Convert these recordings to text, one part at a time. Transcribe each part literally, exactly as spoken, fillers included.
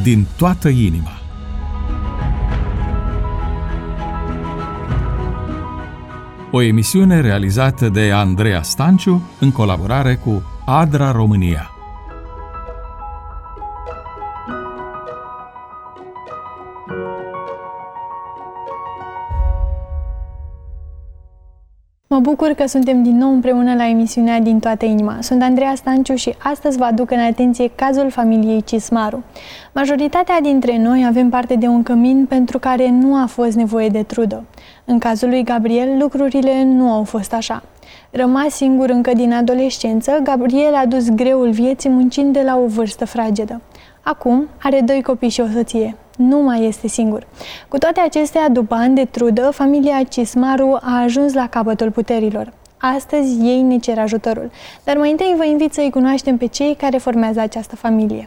din toată inima. O emisiune realizată de Andreea Stanciu în colaborare cu ADRA România. Mă bucur că suntem din nou împreună la emisiunea Din toată inima. Sunt Andreea Stanciu și astăzi vă aduc în atenție cazul familiei Cismaru. Majoritatea dintre noi avem parte de un cămin pentru care nu a fost nevoie de trudă. În cazul lui Gabriel, lucrurile nu au fost așa. Rămas singur încă din adolescență, Gabriel a dus greul vieții muncind de la o vârstă fragedă. Acum are doi copii și o soție. Nu mai este singur. Cu toate acestea, după ani de trudă, familia Cismaru a ajuns la capătul puterilor. Astăzi ei ne cer ajutorul. Dar mai întâi vă invit să-i cunoaștem pe cei care formează această familie.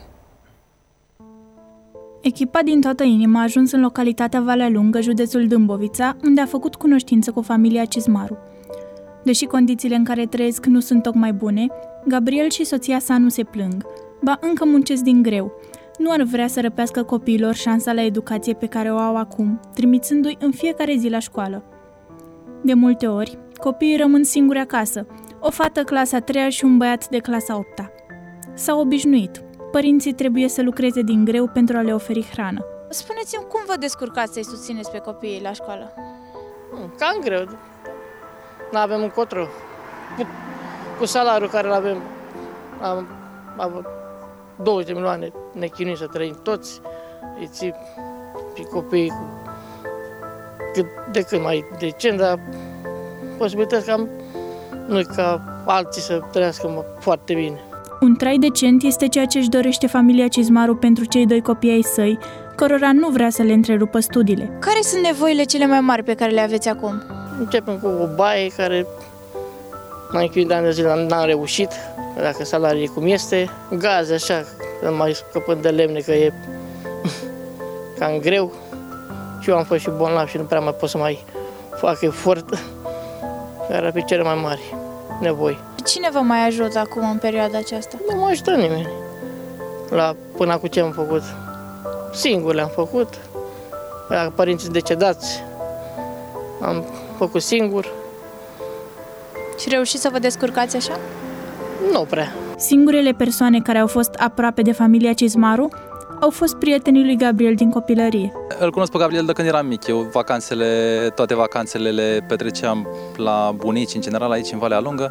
Echipa Din toată inima a ajuns în localitatea Valea Lungă, județul Dâmbovița, unde a făcut cunoștință cu familia Cismaru. Deși condițiile în care trăiesc nu sunt tocmai bune, Gabriel și soția sa nu se plâng, ba încă muncesc din greu. Nu ar vrea să răpească copiilor șansa la educație pe care o au acum, trimițându-i în fiecare zi la școală. De multe ori, copiii rămân singuri acasă, o fată clasa a treia și un băiat de clasa a opta. S-au obișnuit. Părinții trebuie să lucreze din greu pentru a le oferi hrană. Spuneți-mi, cum vă descurcați să-i susțineți pe copiii la școală? Cam greu. Nu avem încotro. Cu, cu salariul care îl avem, am, am douăzeci de milioane, ne chinuim să trăim toți, îi ții pe copiii cu cât de cât mai decent, dar posibilități cam nu ca alții să trăiască foarte bine. Un trai decent este ceea ce își dorește familia Cismaru pentru cei doi copii ai săi, cărora nu vrea să le întrerupă studiile. Care sunt nevoile cele mai mari pe care le aveți acum? Începem cu o baie care mai închinuit de ani de zile n-am reușit, dacă salariul e cum este, gaze așa, nu mai scăpând de lemne că e cam greu. Și eu am fost și bolnav și nu prea mai pot să mai fac efort, care ar fi cele mai mari nevoi. Cine vă mai ajută acum în perioada aceasta? Nu mă ajută nimeni. La, până acum ce am făcut? Singur le-am făcut. La părinții decedați am făcut singur. Și reușiți să vă descurcați așa? Nu prea. Singurele persoane care au fost aproape de familia Cismaru au fost prietenii lui Gabriel din copilărie. Îl cunosc pe Gabriel de când eram mic. Eu vacanțele, toate vacanțele le petreceam la bunici, în general aici în Valea Lungă.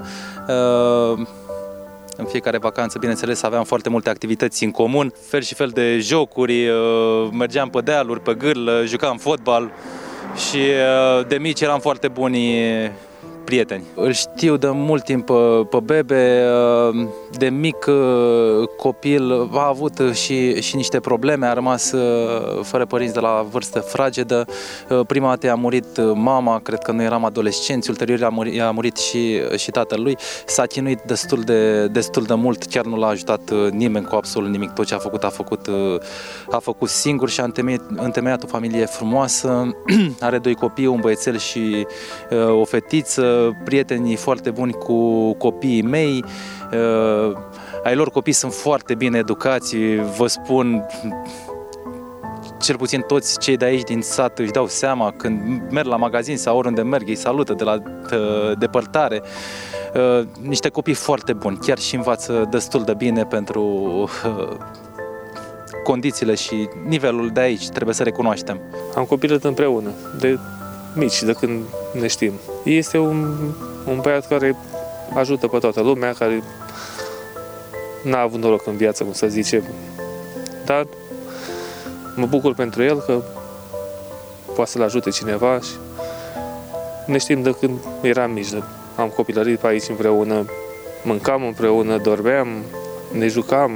În fiecare vacanță, bineînțeles, aveam foarte multe activități în comun, fel și fel de jocuri, mergeam pe dealuri, pe gârlă, jucam fotbal și de mici eram foarte buni prieteni. Îl știu de mult timp pe, pe Bebe, de mic copil a avut și, și niște probleme, a rămas fără părinți de la vârstă fragedă. Prima dată a murit mama, cred că noi eram adolescenți, ulterior a murit, a murit și, și tatăl lui. S-a chinuit destul de, destul de mult, chiar nu l-a ajutat nimeni cu absolut nimic, tot ce a făcut a făcut, a făcut singur și a întemeiat, întemeiat o familie frumoasă, are doi copii, un băiețel și o fetiță, prietenii foarte buni cu copiii mei, uh, ai lor copii sunt foarte bine educați, vă spun, cel puțin toți cei de aici din sat își dau seama când merg la magazin sau oriunde merg, îi salută de la uh, depărtare. Uh, niște copii foarte buni, chiar și învață destul de bine pentru uh, condițiile și nivelul de aici, trebuie să recunoaștem. Am copilărit împreună, de mici, de când ne știm. Este un, un băiat care ajută pe toată lumea, care n-a avut noroc în viață, cum să zice, dar mă bucur pentru el că poate să-l ajute cineva și ne știm de când eram mici. Am copilărit pe aici împreună, mâncam împreună, dormeam, ne jucam,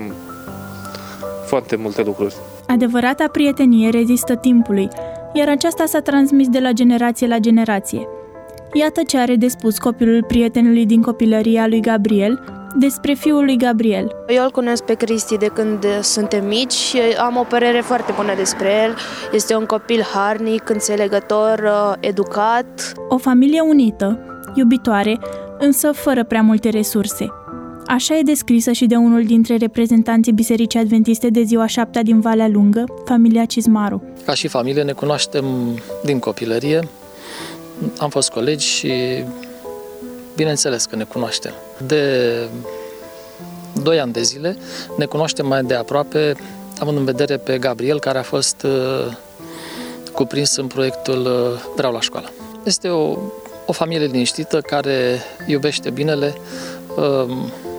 foarte multe lucruri. Adevărata prietenie rezistă timpului, iar aceasta s-a transmis de la generație la generație. Iată ce are de spus copilul prietenului din copilăria lui Gabriel despre fiul lui Gabriel. Eu îl cunosc pe Cristi de când suntem mici și am o părere foarte bună despre el. Este un copil harnic, înțelegător, educat. O familie unită, iubitoare, însă fără prea multe resurse. Așa e descrisă și de unul dintre reprezentanții Bisericii Adventiste de Ziua Șaptea din Valea Lungă, familia Cizmaru. Ca și familie ne cunoaștem din copilărie, am fost colegi și bineînțeles că ne cunoaștem. De doi ani de zile ne cunoaștem mai de aproape, având în vedere pe Gabriel, care a fost uh, cuprins în proiectul uh, Vreau la școală. Este o, o familie liniștită care iubește binele, uh,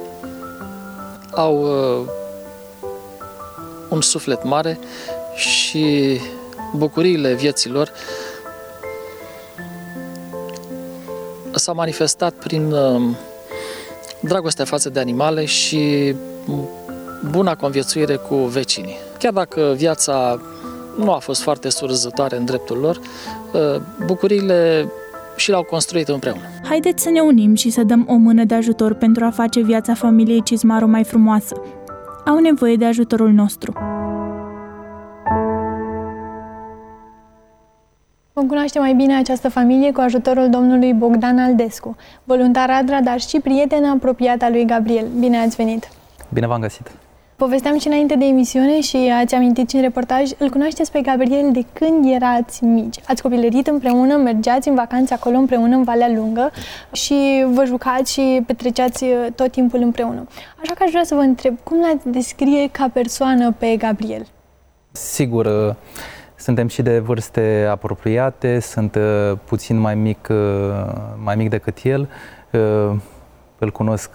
au uh, un suflet mare și bucuriile vieții lor s-au manifestat prin uh, dragostea față de animale și buna conviețuire cu vecinii. Chiar dacă viața nu a fost foarte surzătoare în dreptul lor, bucuriile și le-au construit împreună. Haideți să ne unim și să dăm o mână de ajutor pentru a face viața familiei Cizmaru mai frumoasă. Au nevoie de ajutorul nostru. Vom cunoaște mai bine această familie cu ajutorul domnului Bogdan Aldescu, voluntar ADRA, dar și prieten apropiat al lui Gabriel. Bine ați venit! Bine v-am găsit! Povesteam și înainte de emisiune și ați amintit și în reportaj, îl cunoașteți pe Gabriel de când erați mici. Ați copilărit împreună, mergeați în vacanțe acolo împreună în Valea Lungă și vă jucați și petreceați tot timpul împreună. Așa că aș vrea să vă întreb, cum l-ați descrie ca persoană pe Gabriel? Sigur, suntem și de vârste apropiate, sunt puțin mai mic, mai mic decât el, îl cunosc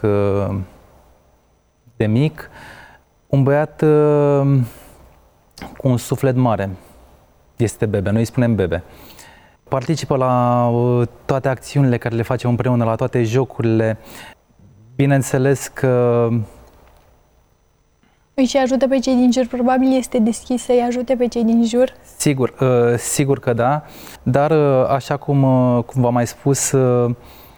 de mic. Un băiat uh, cu un suflet mare, este Bebe, noi îi spunem Bebe. Participă la uh, toate acțiunile care le facem împreună, la toate jocurile. Bineînțeles că... Îi și ajută pe cei din jur, probabil este deschis să-i ajute pe cei din jur? Sigur, uh, sigur că da, dar uh, așa cum, uh, cum v-am mai spus, uh,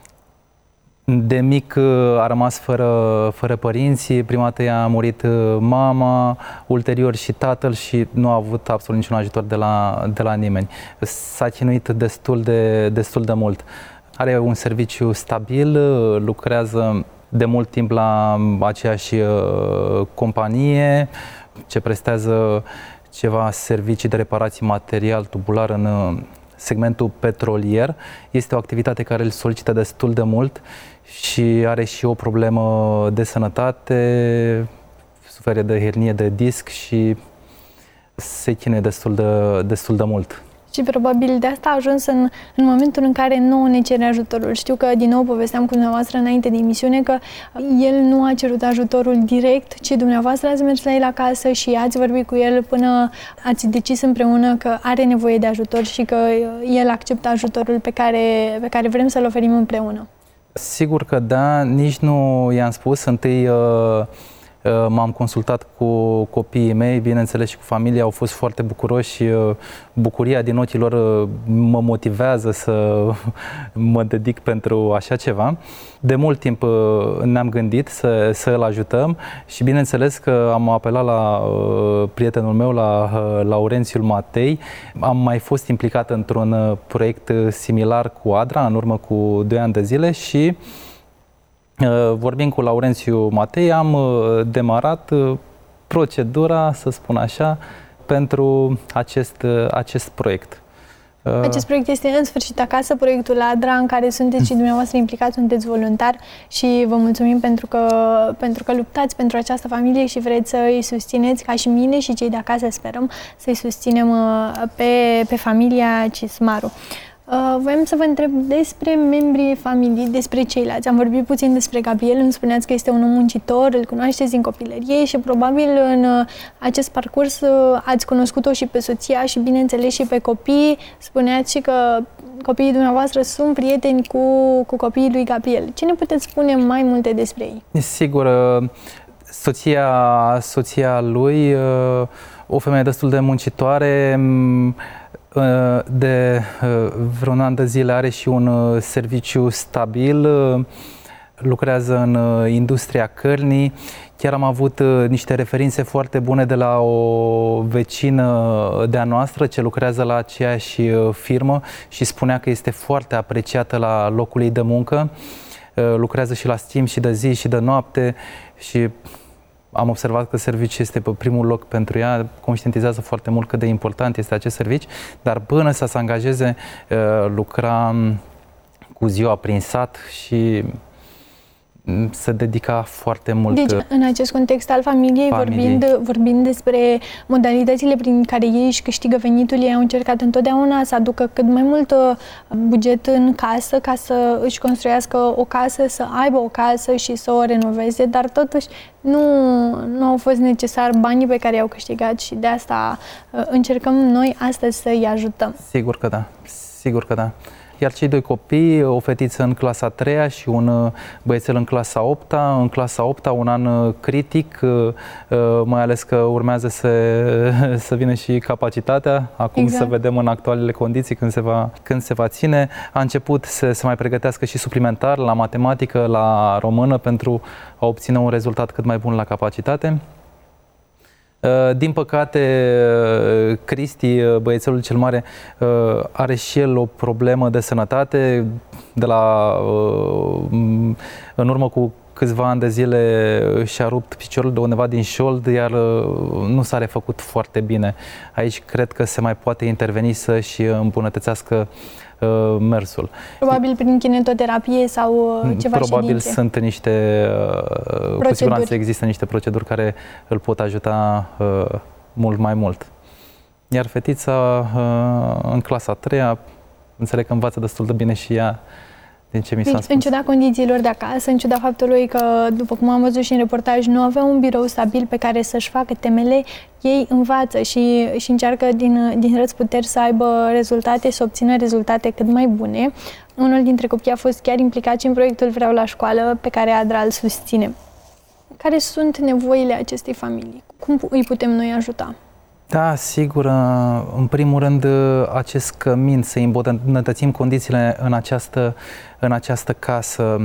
de mic a rămas fără, fără părinți, prima dată i-a murit mama, ulterior și tatăl și nu a avut absolut niciun ajutor de la, de la nimeni. S-a chinuit destul de, destul de mult. Are un serviciu stabil, lucrează de mult timp la aceeași companie, ce prestează ceva servicii de reparații material tubular în segmentul petrolier. Este o activitate care îl solicită destul de mult și are și o problemă de sănătate, suferă de hernie de disc și se chinuie destul de, destul de mult. Și probabil de asta a ajuns în, în momentul în care nouă ne cere ajutorul. Știu că, din nou, povesteam cu dumneavoastră înainte de emisiune că el nu a cerut ajutorul direct, ci dumneavoastră ați mers la el acasă și ați vorbit cu el până ați decis împreună că are nevoie de ajutor și că el acceptă ajutorul pe care, pe care vrem să-l oferim împreună. Sigur că da, nici nu i-am spus. Întâi m-am consultat cu copiii mei, bineînțeles și cu familia, au fost foarte bucuroși. Bucuria din ochii lor mă motivează să mă dedic pentru așa ceva. De mult timp ne-am gândit să, să îl ajutăm și bineînțeles că am apelat la prietenul meu, la Laurențiul Matei. Am mai fost implicat într-un proiect similar cu ADRA în urmă cu doi ani de zile și vorbind cu Laurențiu Matei, am demarat procedura, să spun așa, pentru acest, acest proiect. Acest proiect este în sfârșit acasă, proiectul ADRA, în care sunteți și dumneavoastră implicați, sunteți voluntar și vă mulțumim pentru că, pentru că luptați pentru această familie și vreți să îi susțineți, ca și mine și cei de acasă, sperăm să-i susținem pe, pe familia Cizmaru. Uh, voiam să vă întreb despre membrii familiei, despre ceilalți. Am vorbit puțin despre Gabriel, îmi spuneați că este un om muncitor, îl cunoașteți din copilărie și probabil în uh, acest parcurs uh, ați cunoscut-o și pe soția și bineînțeles și pe copii. Spuneați și că copiii dumneavoastră sunt prieteni cu, cu copiii lui Gabriel. Ce ne puteți spune mai multe despre ei? Sigur, soția, soția lui, o femeie destul de muncitoare, de vreun an de zile are și un serviciu stabil, lucrează în industria cărnii. Chiar am avut niște referințe foarte bune de la o vecină de-a noastră ce lucrează la aceeași firmă și spunea că este foarte apreciată la locul ei de muncă. lucrează și la timp și de zi și de noapte și am observat că serviciul este pe primul loc pentru ea, conștientizează foarte mult cât de important este acest serviciu, dar până să se angajeze, lucra cu ziua prin sat și se dedica foarte mult. Deci, în acest context al familiei, familiei. Vorbind, vorbind despre modalitățile prin care ei își câștigă venitul, ei au încercat întotdeauna să aducă cât mai mult buget în casă ca să își construiască o casă, să aibă o casă și să o renoveze, dar totuși nu, nu au fost necesari banii pe care i-au câștigat și de asta încercăm noi astăzi să îi ajutăm. Sigur că da, sigur că da. Iar cei doi copii, o fetiță în clasa a treia și un băiețel în clasa a opta, în clasa a opta, un an critic, mai ales că urmează să, să vină și capacitatea, acum exact. Să vedem în actualele condiții când se va, când se va ține. A început să se mai pregătească și suplimentar la matematică, la română, pentru a obține un rezultat cât mai bun la capacitate. Din păcate, Cristi, băiețelul cel mare, are și el o problemă de sănătate. De la, în urmă cu câțiva ani de zile și-a rupt piciorul de undeva din șold, iar nu s-a refăcut foarte bine. Aici cred că se mai poate interveni să-și îmbunătățească mersul. Probabil prin kinetoterapie sau ceva Probabil ședințe. sunt niște, proceduri. Cu siguranță există niște proceduri care îl pot ajuta uh, mult mai mult. Iar fetița uh, în clasa a treia, înțeleg că învață destul de bine și ea, din ce mi s-a spus. În ciuda condițiilor de acasă, în ciuda faptului că, după cum am văzut și în reportaj, nu aveau un birou stabil pe care să-și facă temele, ei învață și, și încearcă din, din răzputeri să aibă rezultate, să obțină rezultate cât mai bune. Unul dintre copii a fost chiar implicat și în proiectul Vreau la școală, pe care Adra îl susține. Care sunt nevoile acestei familii? Cum îi putem noi ajuta? Da, sigur. În primul rând, acest cămin, să îmbunătățim condițiile în această, în această casă.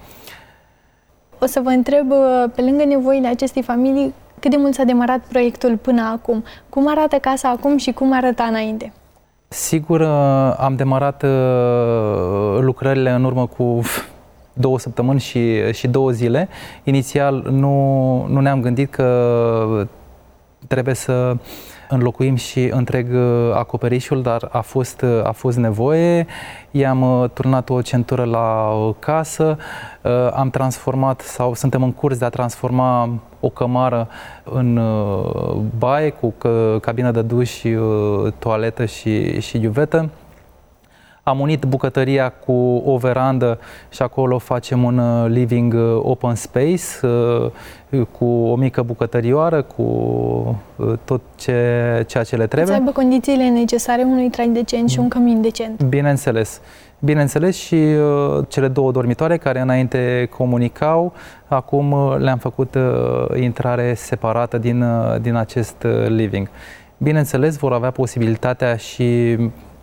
O să vă întreb, pe lângă nevoile acestei familii, cât de mult s-a demarat proiectul până acum? Cum arată casa acum și cum arăta înainte? Sigur, am demarat lucrările în urmă cu două săptămâni și, și două zile. Inițial nu, nu ne-am gândit că trebuie să înlocuim și întreg acoperișul, dar a fost, a fost nevoie. I-am turnat o centură la casă, am transformat sau suntem în curs de a transforma o cămară în baie cu cabină de duș, toaletă și, și iuvetă. Am unit bucătăria cu o verandă și acolo facem un living open space cu o mică bucătărioară, cu tot ce, ceea ce le trebuie. Să aibă condițiile necesare unui trai decent și un cămin decent. Bineînțeles. Bineînțeles și uh, cele două dormitoare care înainte comunicau, acum uh, le-am făcut uh, intrare separată din, uh, din acest uh, living. Bineînțeles, vor avea posibilitatea și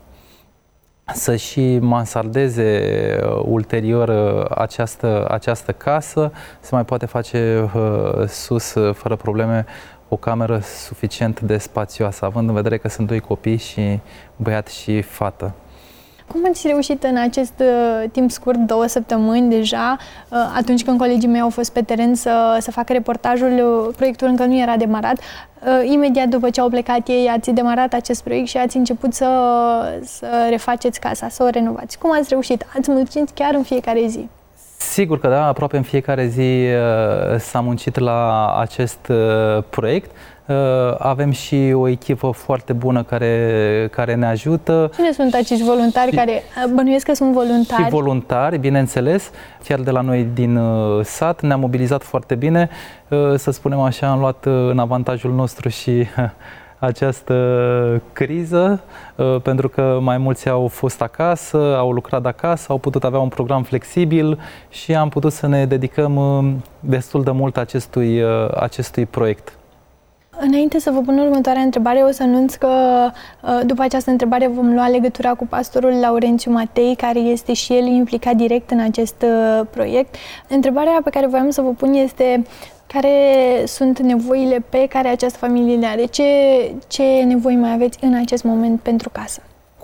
să și mansardeze uh, ulterior uh, această, această casă, se mai poate face uh, sus, uh, fără probleme, o cameră suficient de spațioasă, având în vedere că sunt doi copii și băiat și fată. Cum ați reușit în acest uh, timp scurt, două săptămâni deja, uh, atunci când colegii mei au fost pe teren să, să facă reportajul, uh, proiectul încă nu era demarat, uh, imediat după ce au plecat ei, ați demarat acest proiect și ați început să, să refaceți casa, să o renovați. Cum ați reușit? Ați muncit chiar în fiecare zi? Sigur că da, aproape în fiecare zi uh, s-a muncit la acest uh, proiect. Uh, avem și o echipă foarte bună care, care ne ajută. Cine sunt acești voluntari și, care bănuiesc că sunt voluntari? Și voluntari, bineînțeles. Chiar de la noi din uh, sat ne-am mobilizat foarte bine. Uh, să spunem așa, am luat uh, în avantajul nostru și uh, această criză, uh, pentru că mai mulți au fost acasă, au lucrat acasă, au putut avea un program flexibil și am putut să ne dedicăm uh, destul de mult acestui, uh, acestui proiect. Înainte să vă pun următoarea întrebare, o să anunț că după această întrebare vom lua legătura cu pastorul Laurențiu Matei, care este și el implicat direct în acest proiect. Întrebarea pe care voiam să vă pun este: care sunt nevoile pe care această familie le are? Ce, ce nevoi mai aveți în acest moment pentru casă?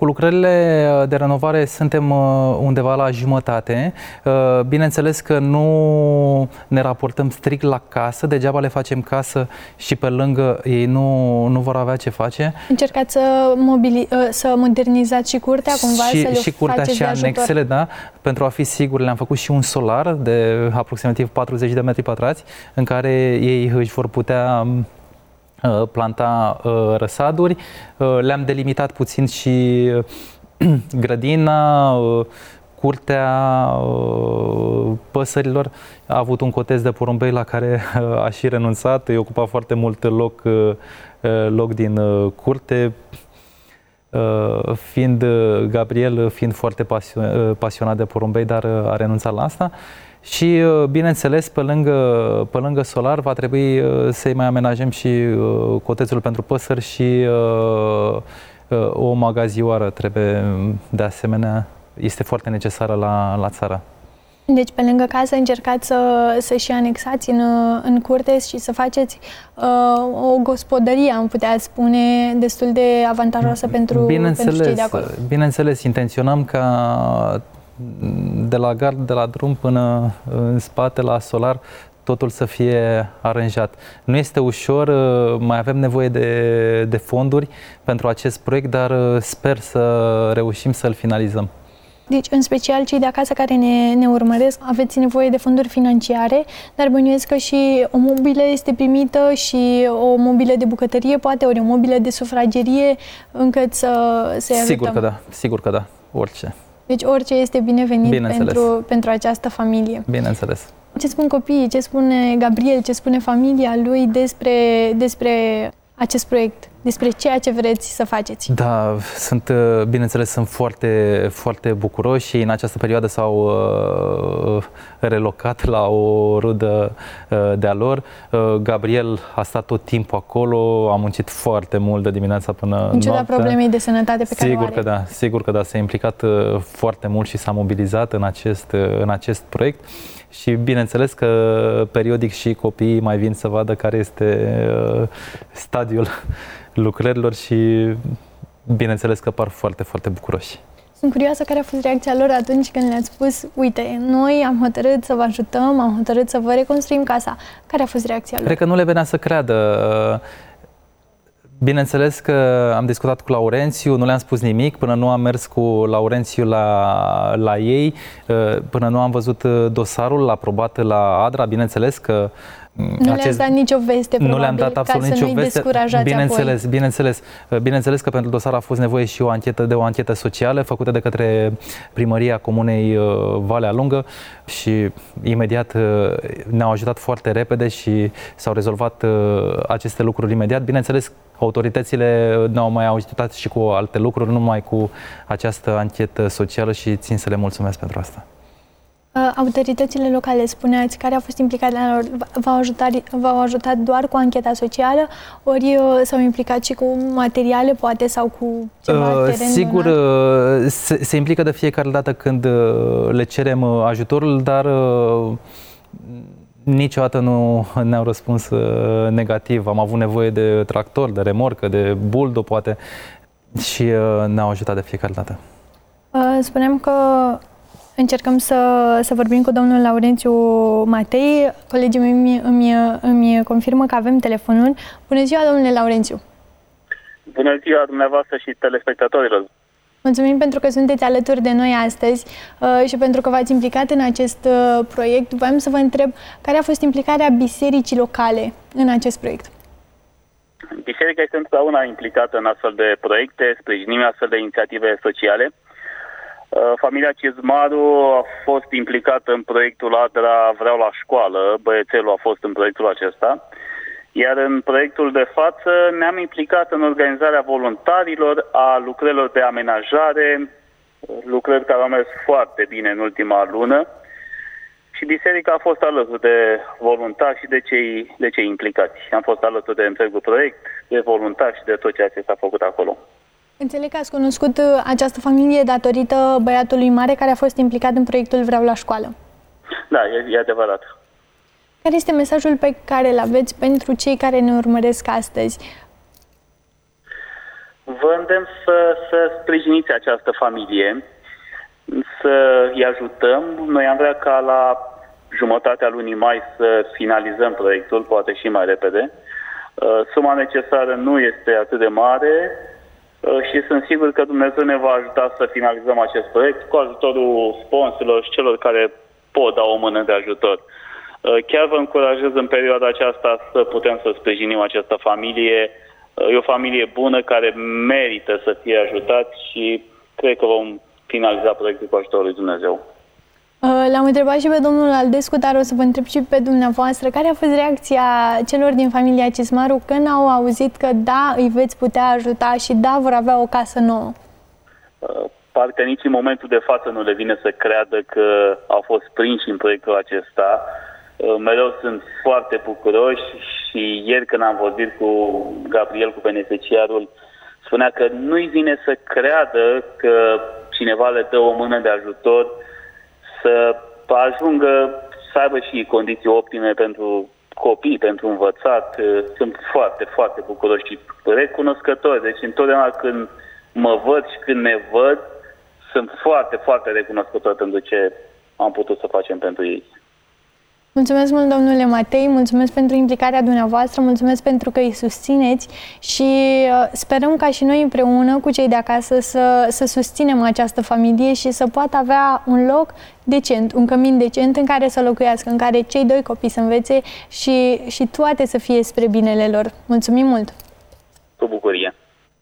Cu lucrările de renovare suntem undeva la jumătate. Bineînțeles că nu ne raportăm strict la casă, degeaba le facem casă și pe lângă ei nu, nu vor avea ce face. Încercați să, mobili- să modernizați și curtea cumva? Și, să le și curtea și anexele, da. Pentru a fi sigur, le-am făcut și un solar de aproximativ patruzeci de metri pătrați în care ei își vor putea planta răsaduri. Le-am delimitat puțin și grădina, curtea păsărilor. A avut un cotez de porumbei la care a și renunțat, îi ocupa foarte mult loc, loc din curte. Fiind Gabriel, fiind foarte pasionat de porumbei, dar a renunțat la asta. Și, bineînțeles, pe lângă, pe lângă solar va trebui să-i mai amenajăm și cotezul pentru păsări și o magazioară trebuie, de asemenea, este foarte necesară la, la țară. Deci, pe lângă casă, încercați să, să și anexați în, în curte și să faceți uh, o gospodărie, am putea spune, destul de avantajoasă pentru, pentru cei de acolo. Bineînțeles, intenționăm ca de la gard, de la drum până în spate, la solar, totul să fie aranjat. Nu este ușor, mai avem nevoie de, de fonduri pentru acest proiect, dar sper să reușim să-l finalizăm. Deci, în special cei de acasă care ne, ne urmăresc, aveți nevoie de fonduri financiare, dar bănuiesc că și o mobilă este primită și o mobilă de bucătărie, poate, ori o mobilă de sufragerie, încât să se ajutăm. Sigur că da, sigur că da, orice. Deci orice este binevenit pentru, pentru această familie. Bineînțeles. Ce spun copiii, ce spune Gabriel, ce spune familia lui despre, despre acest proiect, despre ceea ce vreți să faceți? Da, sunt, bineînțeles, sunt foarte, foarte bucuroși și în această perioadă s-au uh, relocat la o rudă uh, de-a lor. Uh, Gabriel a stat tot timpul acolo, a muncit foarte mult de dimineața până în ciuda noaptea. problemei de sănătate pe care sigur o are. Că da, sigur că da, s-a implicat uh, foarte mult și s-a mobilizat în acest, uh, în acest proiect. Și bineînțeles că periodic și copiii mai vin să vadă care este uh, stadiul lucrărilor și bineînțeles că par foarte, foarte bucuroși. Sunt curioasă care a fost reacția lor atunci când le-ați spus: uite, noi am hotărât să vă ajutăm, am hotărât să vă reconstruim casa. Care a fost reacția lor? Cred că nu le venea să creadă. Bineînțeles că am discutat cu Laurențiu, nu le-am spus nimic până nu am mers cu Laurențiu la, la ei, până nu am văzut dosarul aprobat la Adra. Bineînțeles că nu le-ați dat nicio veste, probabil, nu le-am dat absolut ca nicio să nu-i veste. descurajați Bineînțeles, apoi. bineînțeles, bineînțeles că pentru dosar a fost nevoie și o anchetă de o anchetă socială făcută de către Primăria Comunei Valea Lungă și imediat ne-au ajutat foarte repede și s-au rezolvat aceste lucruri imediat. Bineînțeles, autoritățile ne-au mai ajutat și cu alte lucruri, nu numai cu această anchetă socială și țin să le mulțumesc pentru asta. Autoritățile locale, spuneați, care au fost implicate la lor, v-au ajutat, v-au ajutat doar cu ancheta socială, ori s-au implicat și cu materiale, poate, sau cu ceva uh, teren? Sigur, uh, se, se implică de fiecare dată când uh, le cerem uh, ajutorul, dar uh, niciodată nu ne-au răspuns uh, negativ. Am avut nevoie de tractor, de remorcă, de buldo, poate, și uh, ne-au ajutat de fiecare dată. Uh, spuneam că încercăm să, să vorbim cu domnul Laurențiu Matei. Colegii mei îmi, îmi, îmi confirmă că avem telefonul. Bună ziua, domnule Laurențiu! Bună ziua dumneavoastră și telespectatorilor! Mulțumim pentru că sunteți alături de noi astăzi uh, și pentru că v-ați implicat în acest uh, proiect. Voiam să vă întreb care a fost implicarea bisericii locale în acest proiect. Biserica este întotdeauna implicată în astfel de proiecte, sprijinim astfel de inițiative sociale. Familia Cizmaru a fost implicată în proiectul Adra Vreau la școală, băiețelul a fost în proiectul acesta, iar în proiectul de față ne-am implicat în organizarea voluntarilor, a lucrărilor de amenajare, lucrări care au mers foarte bine în ultima lună și biserica a fost alături de voluntari și de cei, de cei implicați. Am fost alături de întregul proiect, de voluntari și de tot ceea ce s-a făcut acolo. Înțeleg că ați cunoscut această familie datorită băiatului mare care a fost implicat în proiectul Vreau la școală. Da, e, e adevărat. Care este mesajul pe care îl aveți pentru cei care ne urmăresc astăzi? vă îndemn să, să sprijiniți această familie, să îi ajutăm. Noi am vrea ca la jumătatea lunii mai să finalizăm proiectul, poate și mai repede. Suma necesară nu este atât de mare și sunt sigur că Dumnezeu ne va ajuta să finalizăm acest proiect cu ajutorul sponsorilor și celor care pot da o mână de ajutor. Chiar vă încurajez în perioada aceasta să putem să sprijinim această familie. E o familie bună care merită să fie ajutați și cred că vom finaliza proiectul cu ajutorul lui Dumnezeu. L-am întrebat și pe domnul Aldescu, dar o să vă întreb și pe dumneavoastră. Care a fost reacția celor din familia Cismaru când au auzit că da, îi veți putea ajuta și da, vor avea o casă nouă? Parcă nici în momentul de față nu le vine să creadă că au fost prinși în proiectul acesta. Mereu sunt foarte bucuroși și ieri când am vorbit cu Gabriel, cu beneficiarul, spunea că nu-i vine să creadă că cineva le dă o mână de ajutor să ajungă să aibă și condiții optime pentru copii, pentru învățat. Sunt foarte, foarte bucuroși și recunoscători. Deci întotdeauna când mă văd și când ne văd, sunt foarte, foarte recunoscători pentru ce am putut să facem pentru ei. Mulțumesc mult, domnule Matei, mulțumesc pentru implicarea dumneavoastră, mulțumesc pentru că îi susțineți și sperăm ca și noi împreună cu cei de acasă să, să susținem această familie și să poată avea un loc decent, un cămin decent în care să locuiască, în care cei doi copii să învețe și, și toate să fie spre binele lor. Mulțumim mult! Cu bucurie!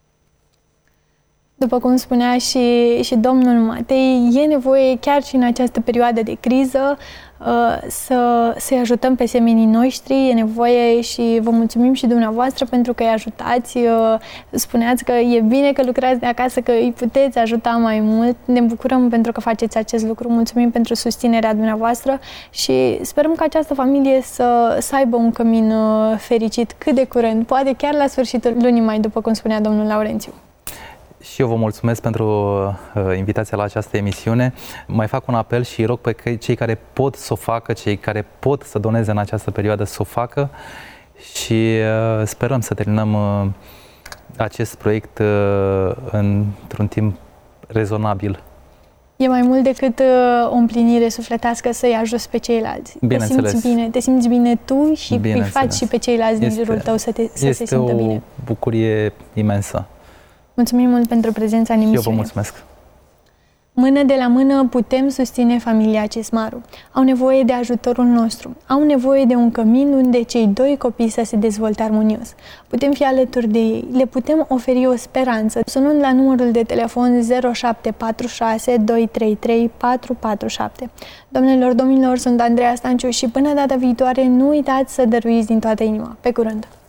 După cum spunea și, și domnul Matei, e nevoie chiar și în această perioadă de criză să, să-i ajutăm pe semenii noștri, e nevoie și vă mulțumim și dumneavoastră pentru că îi ajutați. Spuneați că e bine că lucrați de acasă, că îi puteți ajuta mai mult. Ne bucurăm pentru că faceți acest lucru, mulțumim pentru susținerea dumneavoastră și sperăm că această familie să, să aibă un cămin fericit cât de curând, poate chiar la sfârșitul lunii mai, după cum spunea domnul Laurențiu. Și eu vă mulțumesc pentru uh, invitația la această emisiune. Mai fac un apel și rog pe cei care pot să o facă, cei care pot să doneze în această perioadă să o facă și uh, sperăm să terminăm uh, acest proiect uh, într-un timp rezonabil. E mai mult decât uh, o împlinire sufletească să-i ajuți pe ceilalți. Te simți bine, te simți bine tu și îi faci și pe ceilalți din jurul tău să, te, să se simtă bine. Este o bucurie imensă. Mulțumim mult pentru prezența în emisiune. Eu vă mulțumesc. Mână de la mână putem susține familia Cismaru. Au nevoie de ajutorul nostru. Au nevoie de un cămin unde cei doi copii să se dezvolte armonios. Putem fi alături de ei. Le putem oferi o speranță sunând la numărul de telefon zero șapte patru șase doi trei trei patru patru șapte. Doamnelor, domnilor, sunt Andreea Stanciu și până data viitoare nu uitați să dăruiți din toată inima. Pe curând!